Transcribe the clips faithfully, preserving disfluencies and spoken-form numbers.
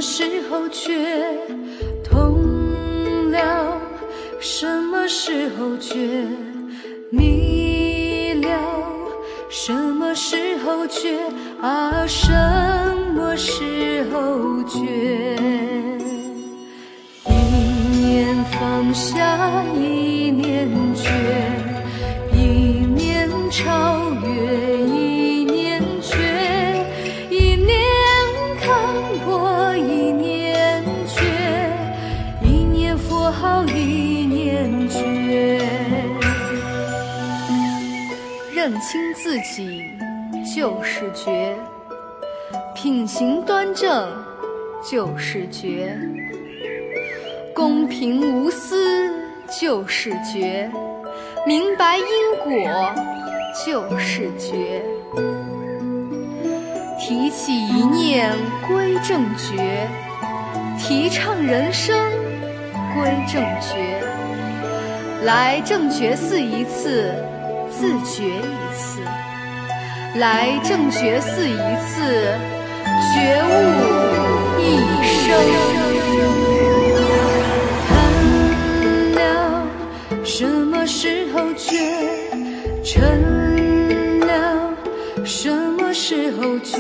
时候却痛了？什么时候却迷了？什么时候却啊？什么时候却一念放下，一念觉，一念超越，一念觉，一念看破，一念觉，一念佛号，一念觉。认清自己就是觉，品行端正就是觉，公平无私就是觉，明白因果就是觉。提起一念归正觉，提倡人生归正觉。来正觉寺一次，自觉一次；来正觉寺一次，觉悟一生。看了什么时候觉，沉了什么时候觉，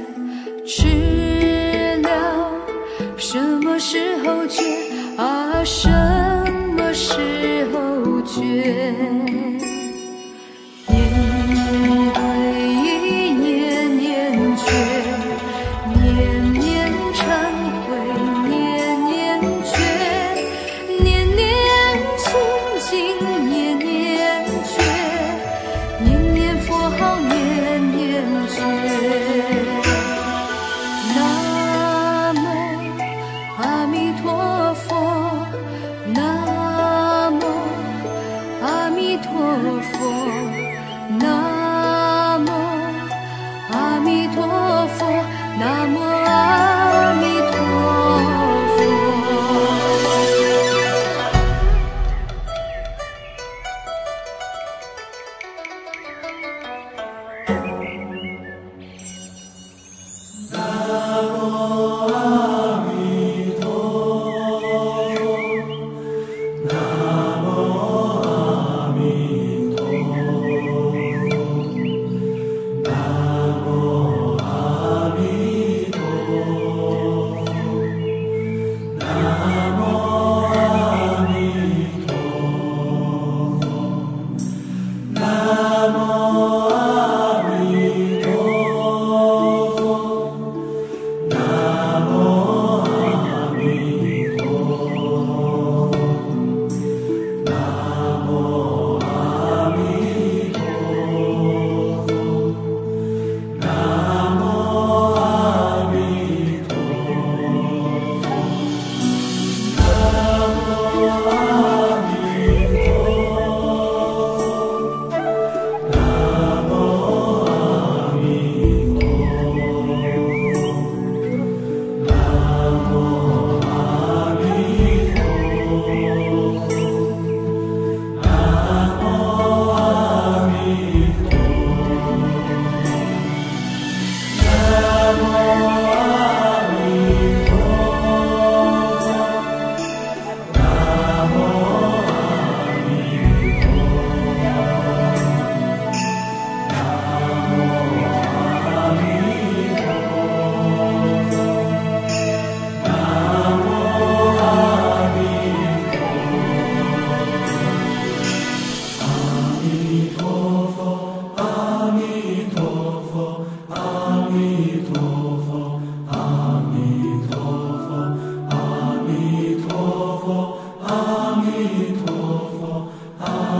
吃了什么时候觉啊？什么时候觉？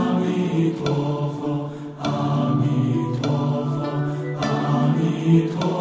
弥陀